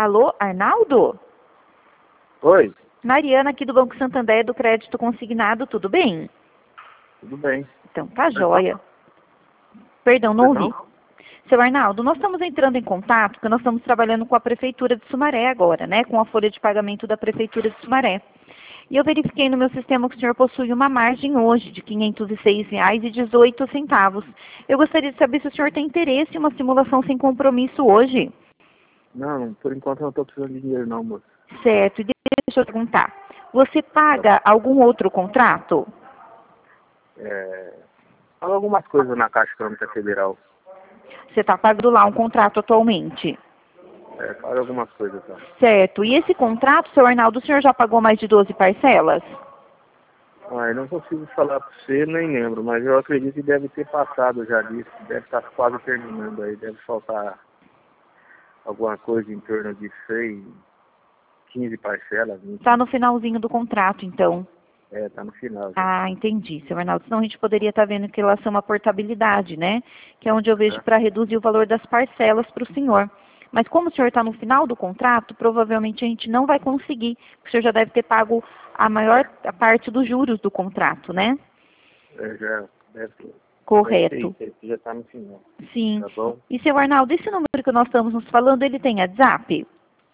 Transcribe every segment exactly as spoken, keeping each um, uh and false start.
Alô, Arnaldo? Oi, Mariana aqui do Banco Santander, do Crédito Consignado, tudo bem? tudo bem. Então, tá joia. Perdão, não ouvi. Seu Arnaldo, nós estamos entrando em contato porque nós estamos trabalhando com a Prefeitura de Sumaré agora, né? Com a folha de pagamento da Prefeitura de Sumaré. E eu verifiquei no meu sistema que o senhor possui uma margem hoje de quinhentos e seis reais e dezoito centavos. Eu gostaria de saber se o senhor tem interesse em uma simulação sem compromisso hoje. Não, por enquanto eu não estou precisando de dinheiro não, moço. Certo. E deixa eu perguntar. Você paga algum outro contrato? É... Fala algumas coisas na Caixa Econômica Federal. Você está pagando lá um contrato atualmente? É, fala algumas coisas, tá? Certo. E esse contrato, seu Arnaldo, o senhor já pagou mais de doze parcelas? Ah, eu não consigo falar para você, nem lembro, mas eu acredito que deve ter passado já disso, deve estar quase terminando aí, deve faltar alguma coisa em torno de seis, quinze parcelas. vinte. Está no finalzinho do contrato, então. É, tá no final já. Ah, entendi, seu Arnaldo. Senão a gente poderia estar vendo que relação à portabilidade, né? Que é onde eu vejo É. para reduzir o valor das parcelas para o senhor. Mas como o senhor está no final do contrato, provavelmente a gente não vai conseguir. O senhor já deve ter pago a maior a parte dos juros do contrato, né? É, já deve ter. Correto. Deve ter, já está no final. Sim. Tá bom? E, seu Arnaldo, esse número que nós estamos nos falando, ele tem WhatsApp?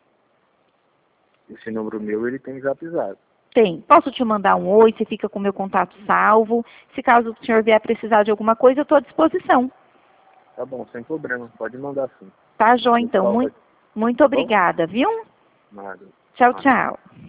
Esse número meu, ele tem zap zap. Tem. Posso te mandar um oi, você fica com o meu contato salvo. Se caso o senhor vier precisar de alguma coisa, eu estou à disposição. Tá bom, sem problema. Pode mandar sim. Tá, Jó, então. Pessoal, Muito, vai- muito tá bom? obrigada, viu? Nada. Tchau, Nada. tchau.